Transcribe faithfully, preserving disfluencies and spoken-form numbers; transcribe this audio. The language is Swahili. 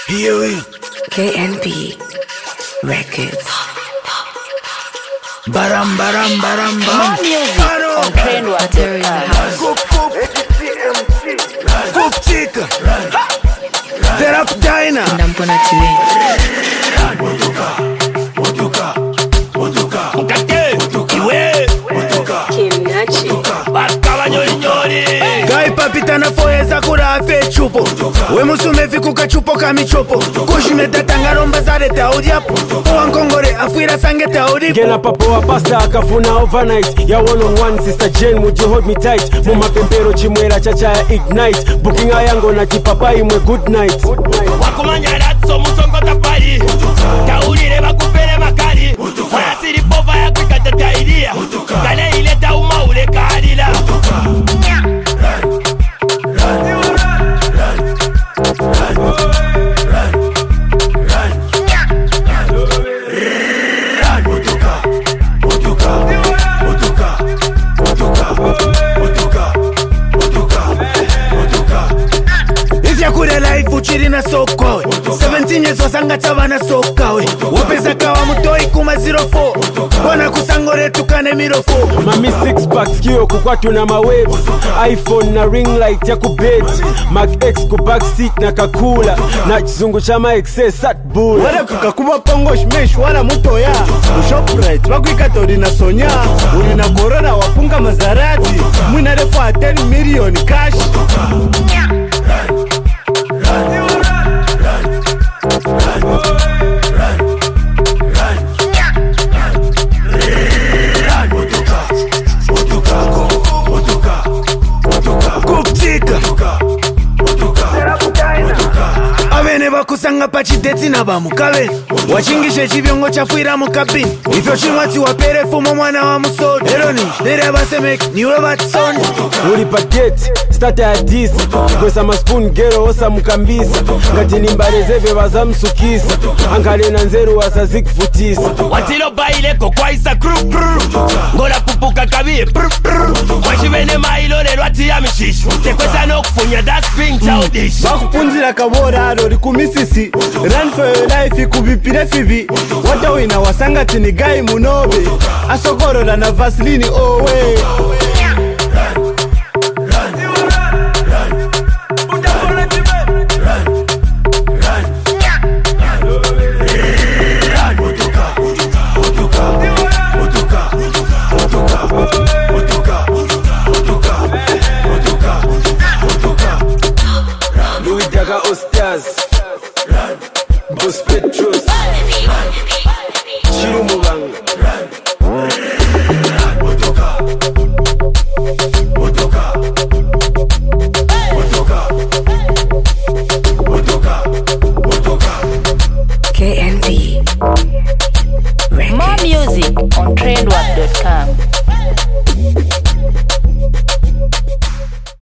Here we K N B Records. Baram baram baram bam. More music on Train What Battery in the house. Coop coop Coop chica Terap dina Ndampona chile. Motoka Motoka Mukate, iwe, Kimnachi bakaba nyori nyori. Gai papita na foye za kura afe chupo We musume fiku ka chupo kami chopo Kushime tatanga romba zare taudi hapo Owa nkongore afuira sange taudi Gena papo wa pasta akafuna overnight Ya one on one sister Jane would you hold me tight Muma pempero chimwera chacha ya ignite Booking ayango na chipapa imwe good night Wakumanya ratso musongo tapari. Taulire bakupere makali. Wanasiri pova ya kwikata tairia. Kale ileta umaule kalila. Kure life uchiri na soko seventeen years wasanga chava na soka we Wapesa kawa mutoi kuma zero four Wana kusangore tukane miro four Mami six packs kio kukwatu na mawaves iPhone na ring light ya kubet Mac X ku backseat na kakula Na chizungu chama excess at bull Wale kukakuba pongo shmesh wala muto ya Shoprite wakwikata uri na sonya Uri na corona wapunga mazarati Mwina refu a ten million cash Avene vakusanga pachidetsi na vamukawe Wachingishe chiviongo chafuira mukabini Ifyo chimwati wapere fumo mwana wa musodo Eroni, dere vasemeki, niwe vatisoni Uri paketi, starter ya disi Kwesa maspoon gero osa mukambisa Ngati nimbarezeve vaza msukisa Ankale na nzeru wasazik futisa Watilo baile kokwaisa kru kru. Ngola pupuka kabie pru pru. Washivene mailo lelo ati ya mishishu. Tekwesa no kufunya das ping childish. Bakupunzira kabora rori kumisisi Run for your life kubipire fibi Wata wina wasanga tini gai munobe Asokoro na vasilini owe Louis Daga Ostaz Bus Petrus Chiru Mubanga K N B Records. More music on Train What dot com.